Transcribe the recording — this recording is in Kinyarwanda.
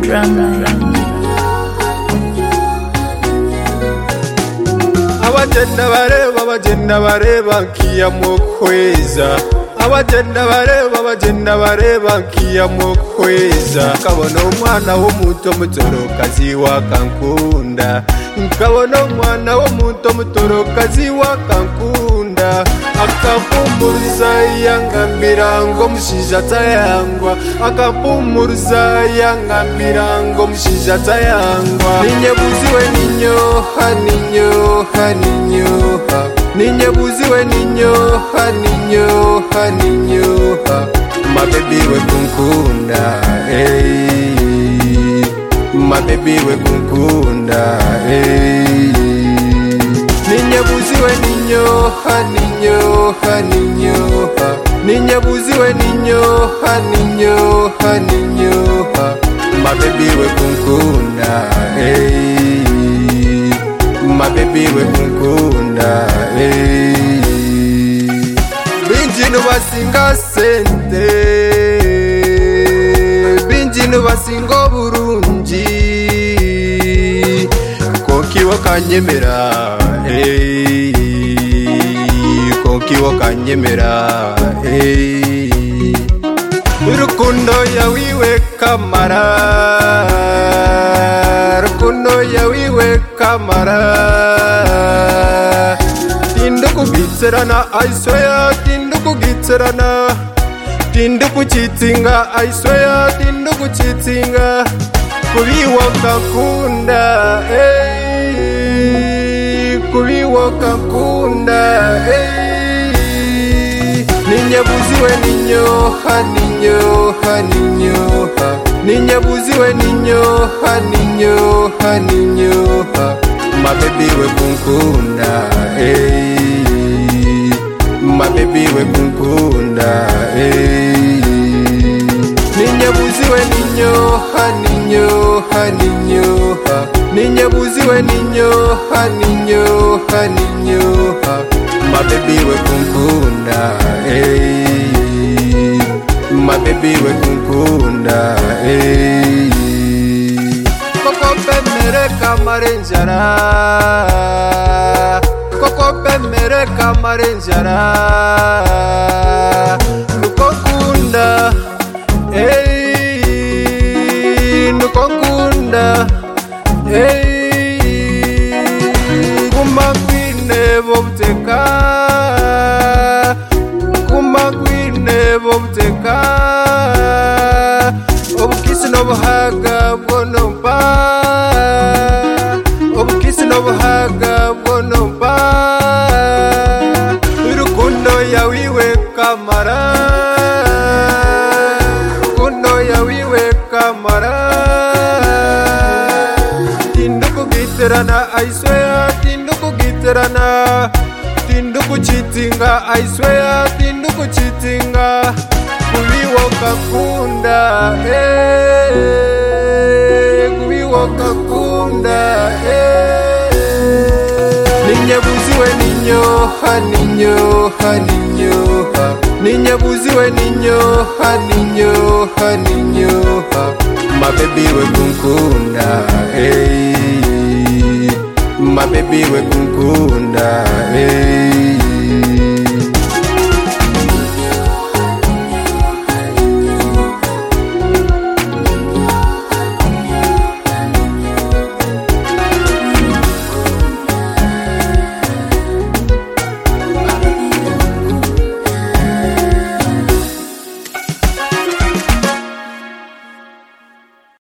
Abagenda bareba nkiyamo kweza, abagenda bareba nkiyamo kweza. Nkabona umwana w'umuto mutorokazi wakankunda, nkabona umwana w'umuto mutorokazi wakankunda. Akampumuruza yangambira ngo mushiza atayangwa, akampumuruza yangambira ngo mushiza atayangwa. Ninyebuziwe ninyoha ninyoha ninyoha, ninyebuziwe ninyoha ninyoha ninyoha. My baby we kunkunda, hey. My baby we kunkunda, hey. Ninyebuziwe ninyoha ninyoha ninyoha, ninyebuziwe ninyoha ninyoha ninyoha. My baby we kunkunda, hey. My baby we kunkunda, hey. Binjinu basinga sente, binjinu basinga burungi, konki wakanyemera, hey. Konki wakanyemera, hey. Rukundo yawiwe kamara, rukundo yawiwe kamara. Tinduku gitserana, I swear, tinduku gitserana. Tinduku chitinga, I swear, tinduku chitinga. Kubiwa kakunda, hey. Kubiwa kakunda, hey. Ninyebuziwe ninyoha ninyoha ninyoha, ninyebuziwe ninyoha ninyoha ninyoha. My baby we kunkunda, hey. My baby we kunkunda, hey. Ninyebuziwe ninyoha ninyoha ninyoha, ninyebuziwe ninyoha ninyoha ninyoha. My baby we kunkunda, hey. My baby we kunkunda, hey. Koko pemere kamarenjara, koko pemere kamarenjara. Nukokunda, hey. Nukokunda, hey. Kumakwine bobteka, kumakwine bobteka. Obukisi nobuhaga bwonompa, obukisi nobuhaga bwonompa. Rukundo yawiwe kamara, rukundo yawiwe kamara. Tinduku gitserana, I swear, tinduku gitserana. Tinduku chitinga, I swear, tinduku chitinga. Kubiwa kakunda, hey. Kubiwa kakunda, hey. Ninyebuziwe ninyoha ninyoha ninyoha, ninyebuziwe ninyoha ninyoha ninyoha. My baby we kunkunda, hey. My baby we kunkunda, hey.